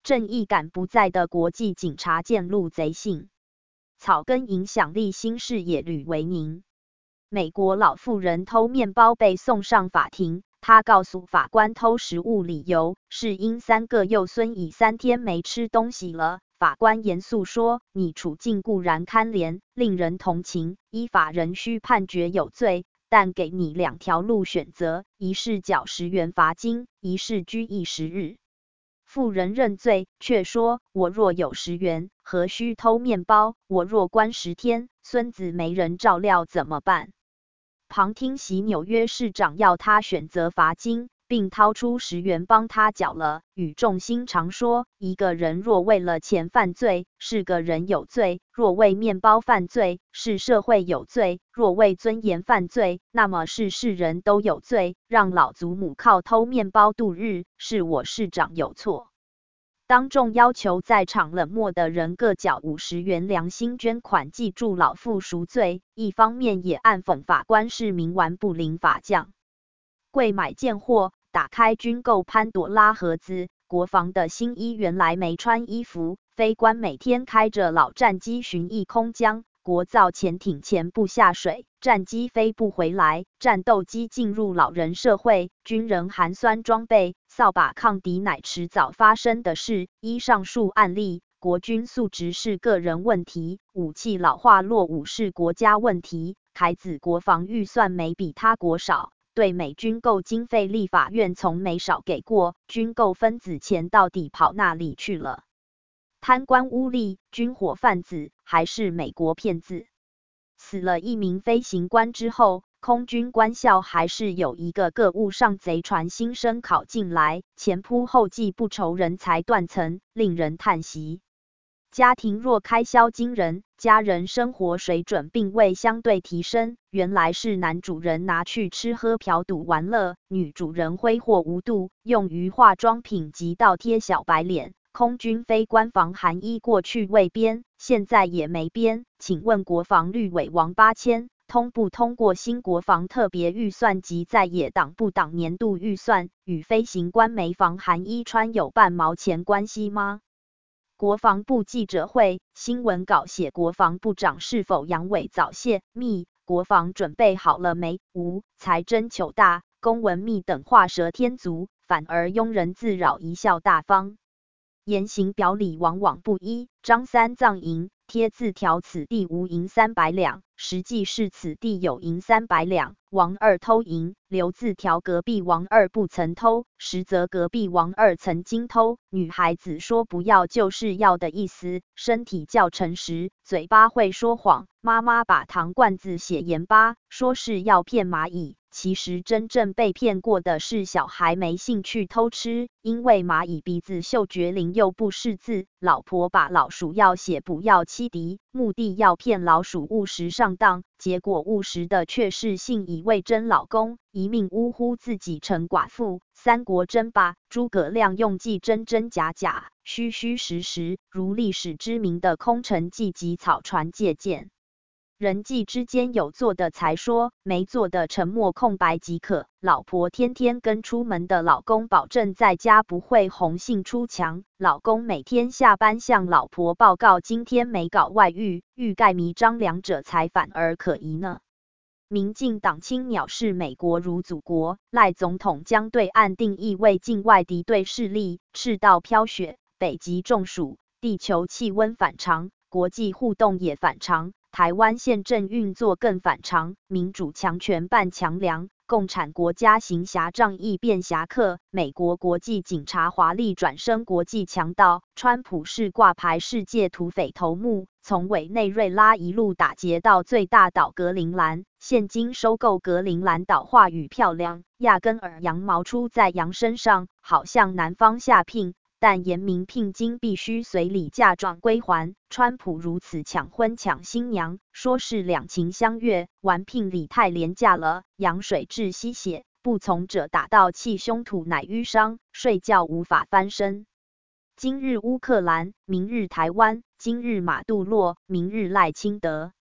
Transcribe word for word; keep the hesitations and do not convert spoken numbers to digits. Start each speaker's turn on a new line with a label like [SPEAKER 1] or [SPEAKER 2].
[SPEAKER 1] 正义感不在的国际警察渐露贼性。草根影响力新视野吕维宁。美国老妇人偷面包被送上法庭，她告诉法官偷食物理由是因三个幼孙已三天没吃东西了。法官严肃说：“你处境固然堪怜，令人同情，依法仍需判决有罪，但给你两条路选择，一是缴十元罚金，一是拘役十日。”妇人认罪，却说：“我若有十元，何须偷面包？我若关十天，孙子没人照料怎么办？”旁听席纽约市长要他选择罚金，并掏出十元帮他缴了，语重心长说：“一个人若为了钱犯罪，是个人有罪；若为面包犯罪，是社会有罪；若为尊严犯罪，那么是世人都有罪。让老祖母靠偷面包度日，是我市长有错。”当众要求在场冷漠的人各缴五十元良心捐款，记住老妇赎罪，一方面也暗讽法官是冥顽不灵法匠。贵买贱货，打开军购潘朵拉盒子，国防的新衣原来没穿衣服，飞官每天开着老战机巡弋空江，国造潜艇潜不下水，战机飞不回来，战斗机进入老人社会，军人寒酸装备，扫把抗敌乃迟早发生的事。依上述案例，国军素质是个人问题，武器老化落伍是国家问题。凯子国防预算没比他国少，对美军购经费立法院从没少给过，军购分子钱到底跑哪里去了？贪官污吏、军火贩子，还是美国骗子？死了一名飞行官之后，空军官校还是有一个个误上贼船新生考进来，前仆后继不愁人才断层，令人叹息。家庭若开销惊人，家人生活水准并未相对提升，原来是男主人拿去吃喝嫖赌玩乐，女主人挥霍无度，用于化妆品及倒贴小白脸。空军非官防寒衣过去未编，现在也没编，请问国防绿委王八千，通不通过新国防特别预算及在野党不党年度预算，与飞行官没防寒衣穿有半毛钱关系吗？国防部记者会，新闻稿写国防部长是否阳痿早泄密，国防准备好了没？无，才真糗大，公文密等画蛇添足，反而庸人自扰，贻笑大方。言行表里往往不一，张三藏银贴字条此地无银三百两，实际是此地有银三百两。王二偷银，留字条隔壁王二不曾偷，实则隔壁王二曾经偷。女孩子说不要就是要的意思，身体较诚实，嘴巴会说谎。妈妈把糖罐子写盐巴，说是要骗蚂蚁。其实真正被骗过的是小孩没兴趣偷吃，因为蚂蚁鼻子嗅觉灵又不识字。老婆把老鼠药写不要欺敌，目的要骗老鼠误食上当，结果误食的却是信以为真老公，一命呜呼自己成寡妇。三国争霸，诸葛亮用计真真假假，虚虚实实，如历史知名的空城计及草船借箭。人际之间有做的才说，没做的沉默空白即可。老婆天天跟出门的老公保证在家不会红杏出墙，老公每天下班向老婆报告今天没搞外遇，欲盖弥彰，两者才反而可疑呢。民进党轻藐视美国如祖国，赖总统将对岸定义为境外敌对势力，赤道飘雪，北极中暑，地球气温反常，国际互动也反常。台湾宪政运作更反常，民主强权扮强梁，共产国家行侠仗义变侠客，美国国际警察华丽转身国际强盗，川普是挂牌世界土匪头目，从委内瑞拉一路打劫到最大岛格陵兰，现今收购格陵兰岛话语漂亮，压根儿羊毛出在羊身上，好像男方下聘。但严明聘金必须随礼嫁妆归还，川普如此抢婚抢新娘，说是两情相悦，玩聘礼太廉价了，羊水窒息血，不从者打到气胸土乃淤伤，睡觉无法翻身。今日乌克兰，明日台湾，今日马杜洛，明日赖清德。